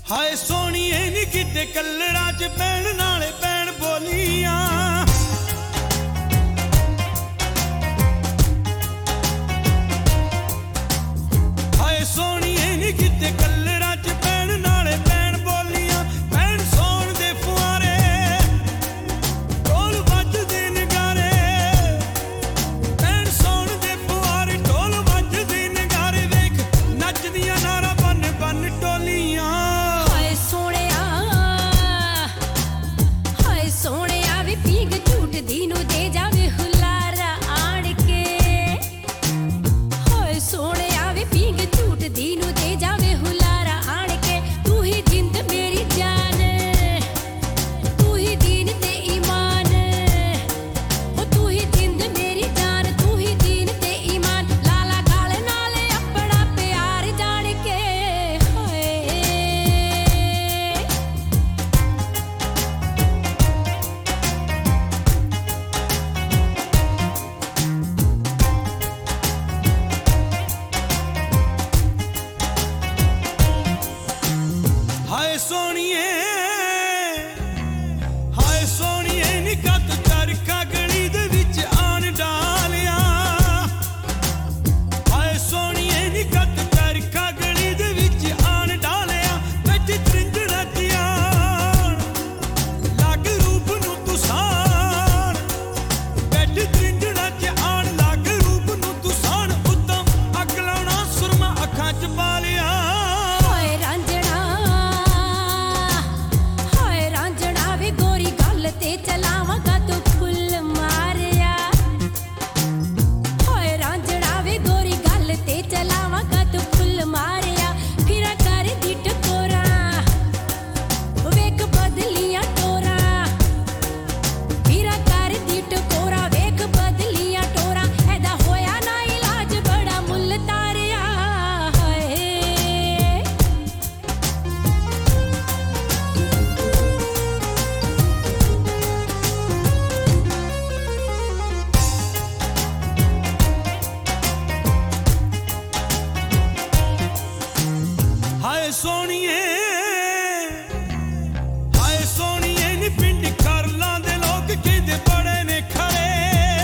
ਹਾਏ ਸੋਹਣੀਏ ਨੀ ਕਿਤੇ ਕਲਰਾਂ 'ਚ ਪੈਣ ਨਾਲੇ ਪੈਣ ਬੋਲੀਆਂ ਹਾਏ ਸੋਹਣੀਏ ਨੀ ਕਿਤੇ ਕਲਰਾਂ 'ਚ ਪੈਣ ਨਾਲੇ ਪੈਣ ਬੋਲੀਆਂ ਪੈਣ ਸੌਣ ਦੇ ਫੁਆਰੇ ਢੋਲ ਵੱਜਦੇ ਨਗਾਰੇ ਪੈਣ ਸੌਣ ਦੇ ਫੁਆਰੇ ਢੋਲ ਵੱਜਦੇ ਨਗਾਰੇ ਵੇਖ ਨੱਚਦੀਆਂ ਨਾਰਾ ਬੰਨ ਬੰਨ ਟੋਲੀਆਂ ਸੋਹਣਿਆ ਵੇ ਪੀਂਗ ਝੂਟਦੀ ਨੂੰ ਦੇ ਜਾਵੇ ਹੁਲਾਰਾ ਆਣ ਕੇ ਹੋਏ ਸੋਹਣਿਆ ਵੇ ਪੀਂਗ ਝੂਟਦੀ ਨੂੰ ਦੇ ਜਾਵੇ ਹੁਲਾਰਾ ਆਣ ਕੇ ਤੂੰ ਹੀ ਜਿੰਦ ਮੇਰੀ ਜਾਨ ਤੂੰ ਹੀ ਦੀਨ ਤੇ ਈਮਾਨ ਹੋ ਤੂੰ ਹੀ ਜਿੰਦ ਮੇਰੀ ਜਾਨ ਤੂੰ ਹੀ ਦੀਨ ਤੇ ਈਮਾਨ ਲਾਲਾ ਗਾਲ ਨਾਲ ਆਪਣਾ ਪਿਆਰ ਜਾਣ ਕੇ ਹੋਏ ਹਾਏ ਸੋਹਣੀਏ ਨੀ ਕੱਤ ਚਰਖਾ ਗਲੀ ਦੇ ਵਿੱਚ ਆਣ ਡਾਲਿਆ ਹਾਏ ਸੋਹਣੀਏ ਨੀ ਕੱਤ ਚਰਖਾ ਗਲੀ ਦੇ ਵਿੱਚ ਆਣ ਡਾਲਿਆ ਵਿੱਚ ਤ੍ਰਿੰਜਣਾ ਧਿਆਨ ਲੱਗ ਰੂਪ ਨੂੰ ਤੁਸਾਨ ਵਿੱਚ ਤ੍ਰਿੰਜਣਾ ਧਿਆਨ ਲੱਗ ਰੂਪ ਨੂੰ ਤੁਸਾਨ ਉੱਤੋਂ ਅੱਗ ਲਾਉਣਾ ਸੁਰਮਾ ਅੱਖਾਂ 'ਚ ਪਾ ਲਿਆ ਗੋਰੀ ਗੱਲ ਤੇ ਚਲਾਵਾਂਗਾ ਤੂੰ ਫੁੱਲ ਮਾਰਿਆ ਹੋਏ ਰਾਂਝਣਾ ਵੇ ਗੋਰੀ ਗੱਲ ਤੇ ਚਲਾਵਾਂਗਾ ਤੂੰ ਫੁੱਲ ਮਾਰਿਆ ਫਿਰਾਂ ਕਰਦੀ ਟਕੋਰਾ ਵੇਖ ਬਦਲੀਆਂ ਟੋਰਾ ਫਿਰਾਂ ਕਰਦੀ ਟਕੋਰਾ ਵੇਖ ਬਦਲੀਆਂ ਟੋਰਾ ਇਹਦਾ ਹੋਇਆ ਨਾ ਇਲਾਜ ਬੜਾ ਮੁੱਲ ਤਾਰਿਆ ਹੋਏ ਹਾਏ ਸੋਹਣੀਏ ਨੀ ਪਿੰਡ ਕਰਲਾਂ ਦੇ ਲੋਕ ਕਹਿੰਦੇ ਬੜੇ ਨੇ ਖੜੇ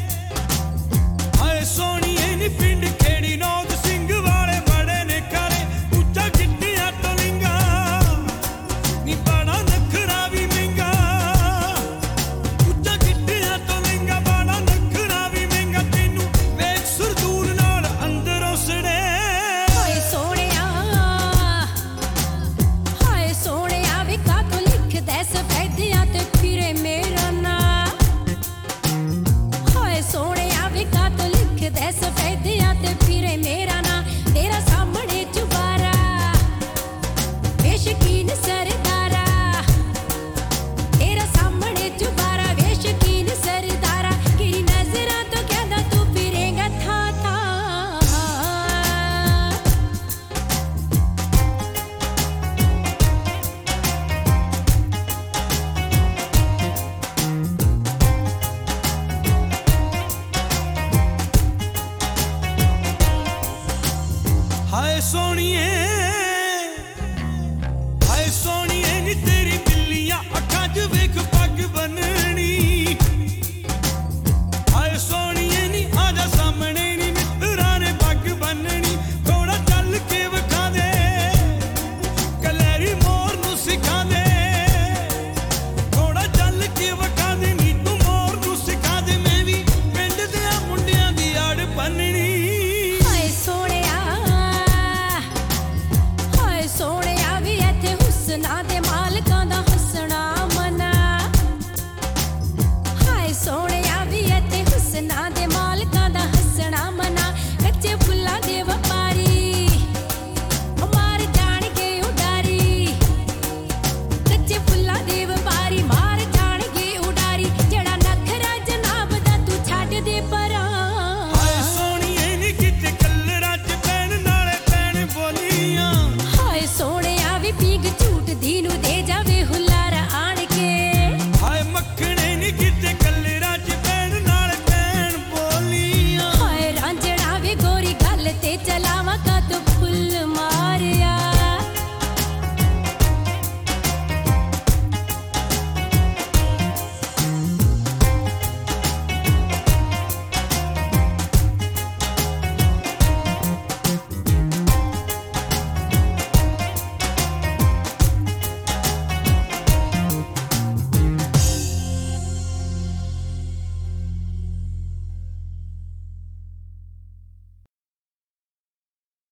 ਹਾਏ ਸੋਹਣੀਏ ਨੀ ਪਿੰਡ ਖੇੜੀ ਨੌਦ ਸਿੰਘ ਵਾਲੇ ਬੜੇ ਨੇ ਖੜੇ ਉੱਚਾ ਗਿੱਟਿਆਂ ਟੋਲਿੰਗਾ ਨੀ ਬੜਾ ਨਖਰਾ ਵੀ ਮਹਿੰਗਾ ਉੱਚਾ ਗਿੱਟਿਆਂ ਟੋਲਿੰਗਾ ਬੜਾ ਨਖਰਾ ਵੀ ਮਹਿੰਗਾ ਤੈਨੂੰ ਵੇਖ ਸੁਰਦੂਲ ਨਾਲ ਅੰਦਰੋਂ ਸੜੇ ਸੋਹਣਿਆ ਵੇ ਕਾਤੋਂ ਲਿਖਦਾ ਸਫੈਦਿਆਂ ਤੇ ਫਿਰੇ ਮੇਰਾ ਨਾਂ ਹੋਏ ਸੋਹਣਿਆ ਵੇ ਕਾਤੋਂ ਲਿਖਦਾ ਸਫੈਦਿਆਂ ਤੇ ਫਿਰੇ ਮੇਰਾ ਨਾਂ ਤੇਰਾ ਸਾਹਮਣੇ ਚੁਬਾਰਾ ਬੇਸ਼ਕੀਨ ਸਰ